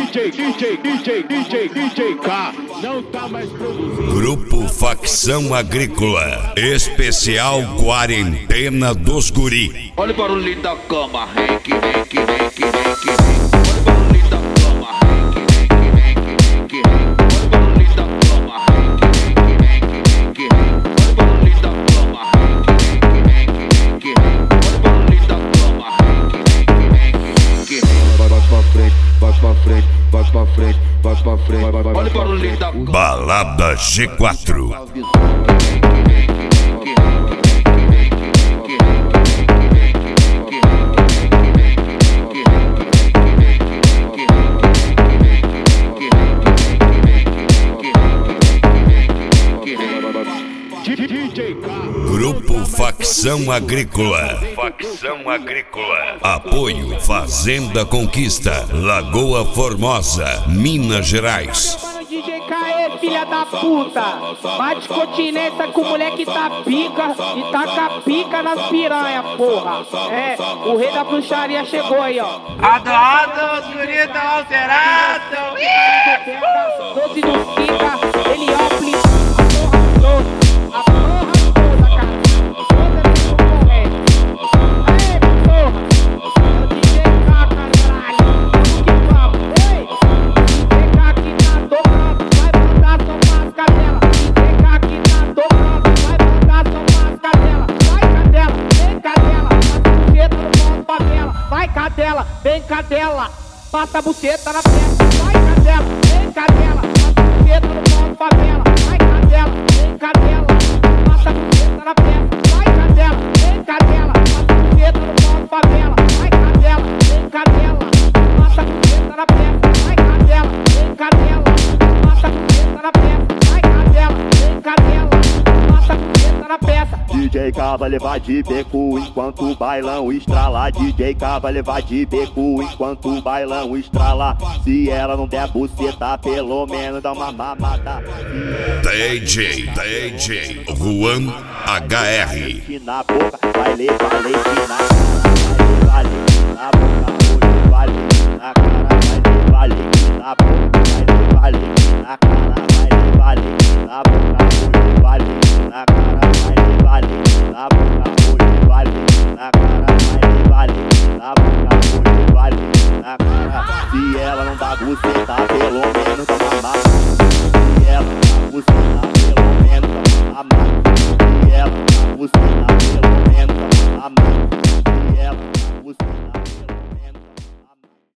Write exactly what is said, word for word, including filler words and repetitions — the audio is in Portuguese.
DJ, DJ, DJ, DJ, DJ K não tá mais produzindo. Grupo Facção Agrícola, especial Quarentena dos Guri. Olha o barulho da cama, reque, reque, reque, reque, reque. Olha o barulho da cama, reque, reque, reque, reque, reque. Olha o barulho da cama, reque, reque, reque, reque, reque. Olha o barulho da cama, reque, reque, reque, reque, reque. Olha o barulho da cama, reque, reque, reque, reque. Vai pra frente, vai pra frente, vai pra frente, vai pra frente, vai, vai, olha o barulho da cama. Balada G quatro. Grupo Facção Agrícola. Facção Agrícola. Apoio Fazenda Conquista, Lagoa Formosa, Minas Gerais. D J K é filha da puta. Bate continência com o moleque tá pica e taca pica nas piranha, porra. É, o rei da bruxaria chegou aí, ó. Adorado, os guris tão alterados. Doze no fica, ele aplica a porra toda. A porra toda, cara. Toda essa concorrente. Aê, porra. É o D J K, caralho. Vamos que vamos. Ei, D J K que tá dobrando, vai mandar tomar as cadelas. D J K que tá dobrando, vai mandar tomar as cadelas. Vai, cadela, vem cadela, passa a buceta no pau favela. Vai, cadela, vem cadela, passa a buceta na festa. Vai, cadela, vem cadela, passa a buceta no pau favela. Vai, cadela, vem cadela, passa a buceta na festa. Vai, cadela, vem cadela, passa a buceta no pau favela. Vai, cadela, vem cadela, passa a buceta na festa. Vai, cadela, vem cadela, passa a buceta na festa. Vai, cadela, vem cadela, passa a buceta na peça. D J K vai levar de beco enquanto o bailão estrala. D J K vai levar de beco enquanto o bailão estrala. Se ela não der buceta, pelo menos dá uma mamada. D J, D J Juan H R. Na boca, vai levar leite na cara, vai levar leite na boca, hoje vai leite na cara, vai levar leite na boca, vai levar leite na cara, vai levar leite na boca, hoje vai leite na cara, vai levar leite na boca, hoje vai leite na cara, vai levar leite na boca, hoje vai leite na cara. Se ela não dá buceta, pelo menos dá uma mamada. Se ela não dá buceta, pelo menos dá uma mamada. Se ela não dá buceta, pelo menos dá uma mamada.